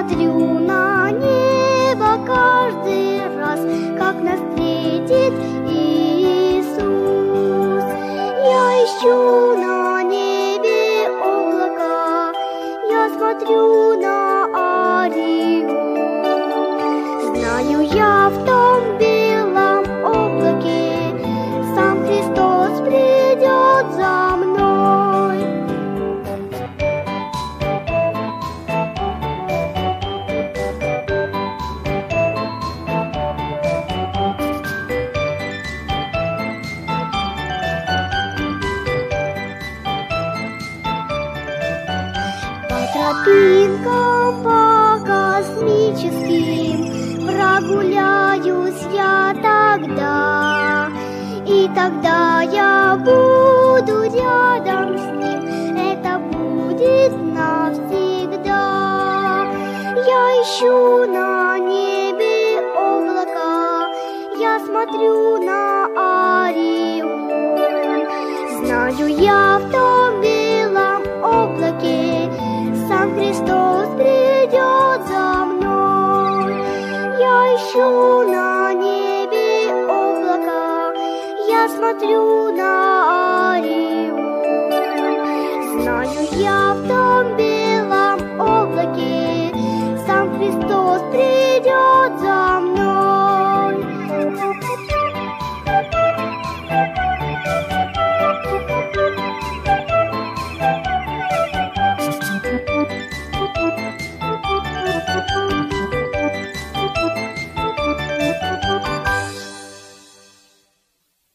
смотрю на небо каждый раз, как нас встретит Иисус. Я ищу на небе облака, я смотрю на ореол. Знаю я в том белом облаке, сам Христос придет за мной. По тропинкам, по космическим прогуляюсь я тогда, и тогда я буду рядом с ним, это будет навсегда. Я ищу на небе облака, я смотрю на ореол. Знаю я в том белом облаке, сам Христос придет за мной. Я ищу на небе облака, я смотрю на ореол. Знаю я в том